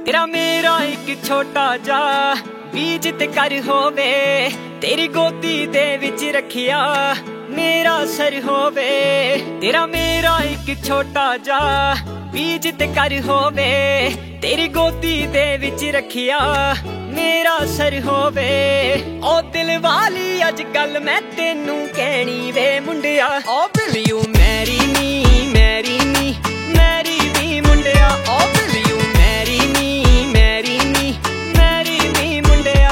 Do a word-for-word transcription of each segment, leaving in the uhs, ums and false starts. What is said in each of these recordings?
तेरा मेरा एक छोटा जा बीज ते कर होवे, तेरी गोदी दे विच रखिया मेरा सर होवे। तेरा मेरा एक छोटा जा बीज ते कर होवे, तेरी गोदी दे विच रखिया मेरा सर होवे। ओ दिल वाली अज गल मैं तेनू कहनी वे मुंडिया, oh will you marry me marry me marry me मुंडिया, oh will you marry me marry me marry me मुंडिया।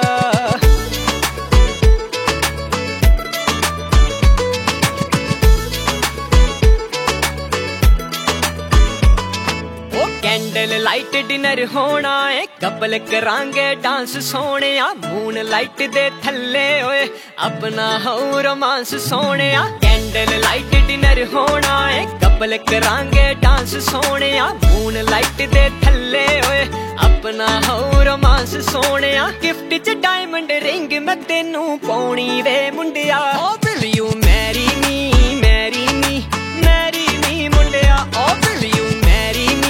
कैंडल लाइट डिनर होना है, कपल करांगे डांस सोने, मून लाइट दे थल्ले होए अपना हो रोमांस सोने। कैंडल लाइट डिनर होना है, कपल करांगे डांस सोने, मून लाइट दे थल्ले होए अपना हो रोमांस सोने। गिफ्ट च डायमंड रिंग मैं तेनू पाउणी वे मुंडिया, oh will you marry me marry me marry me मुंडिया, oh will you marry me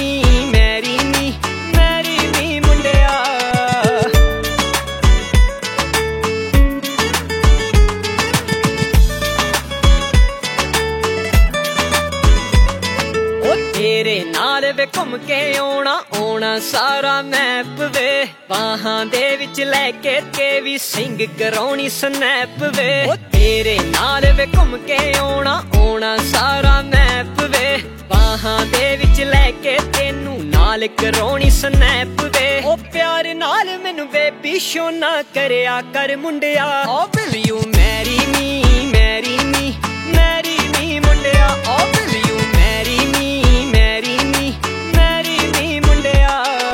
तेरे नाल वे घूम के आना आना सारा मैप वे, बाहां दे विच लैके के भी सिंग कराउणी स्नैप वे। तेरे नाल वे घूम के आना आना सारा मैप वे, बाहां दे विच लैके तेनू नाल कराउणी स्नैप वे। ओ प्यार नाल मैनू बेबी शो ना करया कर मुंडिया, oh will you marry me marry me marry me मुंडिया, oh will you marry me marry me marry me मुंडिया।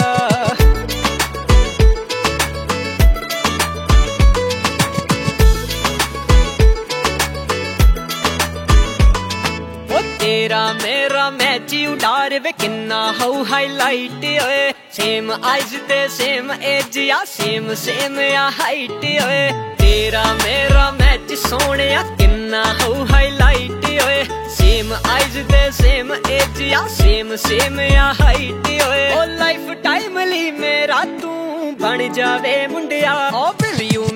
ओ तेरा मेरा मैच उडार वे किन्ना हो हाईलाइट होए, सेम आइज ते सेम एज या सेम सेम या हाइट होए। तेरा मेरा मैच सोने किन्ना हो हाईलाइट होए, सेम आइज ते सेम एज या सेम सेम या हाइट होए। ओ लाइफ टाइम ली मेरा तू बन जावे मुंडिया, ओ विल यू